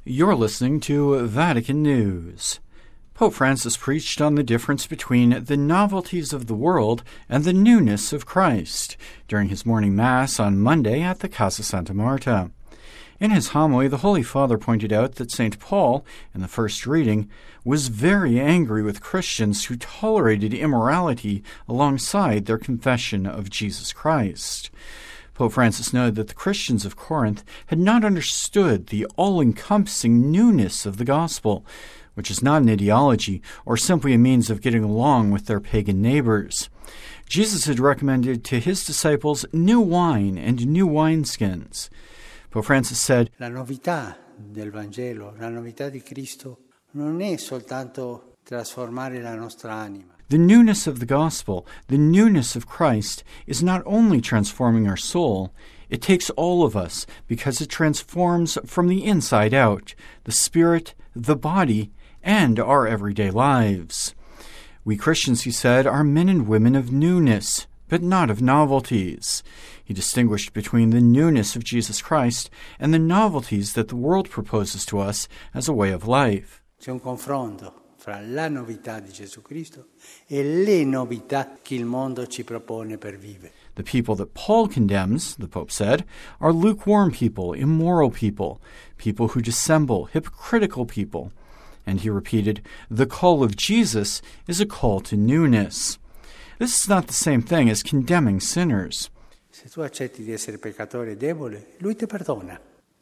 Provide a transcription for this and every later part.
You're listening to Vatican News. Pope Francis preached on the difference between the novelties of the world and the newness of Christ during his morning Mass on Monday at the Casa Santa Marta. In his homily, the Holy Father pointed out that St. Paul, in the first reading, was very angry with Christians who tolerated immorality alongside their confession of Jesus Christ. Pope Francis noted that the Christians of Corinth had not understood the all-encompassing newness of the gospel, which is not an ideology or simply a means of getting along with their pagan neighbors. Jesus had recommended to his disciples new wine and new wineskins. Pope Francis said, La novità del Vangelo, la novità di Cristo, non è soltanto trasformare la nostra anima. The newness of the gospel, the newness of Christ, is not only transforming our soul, it takes all of us because it transforms from the inside out, the spirit, the body, and our everyday lives. We Christians, he said, are men and women of newness, but not of novelties. He distinguished between the newness of Jesus Christ and the novelties that the world proposes to us as a way of life. C'è un confronto fra la novità di Gesù Cristo e le novità che il mondo ci propone per vivere. The people that Paul condemns, the Pope said, are lukewarm people, immoral people, people who dissemble, hypocritical people. And he repeated, the call of Jesus is a call to newness. This is not the same thing as condemning sinners. Se tu accetti di essere peccatore e debole, lui ti perdona.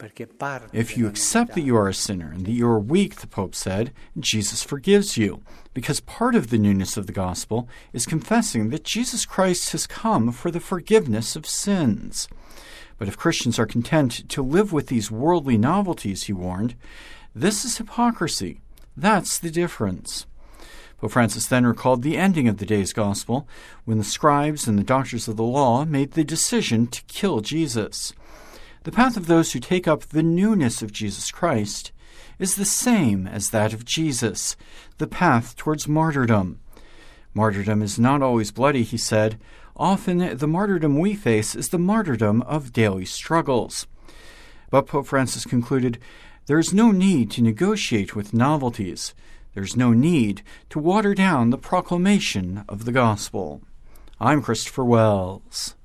If you accept that you are a sinner and that you are weak, the Pope said, Jesus forgives you, because part of the newness of the gospel is confessing that Jesus Christ has come for the forgiveness of sins. But if Christians are content to live with these worldly novelties, he warned, this is hypocrisy. That's the difference. Pope Francis then recalled the ending of the day's gospel, when the scribes and the doctors of the law made the decision to kill Jesus. The path of those who take up the newness of Jesus Christ is the same as that of Jesus, the path towards martyrdom. Martyrdom is not always bloody, he said. Often the martyrdom we face is the martyrdom of daily struggles. But Pope Francis concluded, there is no need to negotiate with novelties. There is no need to water down the proclamation of the gospel. I'm Christopher Wells.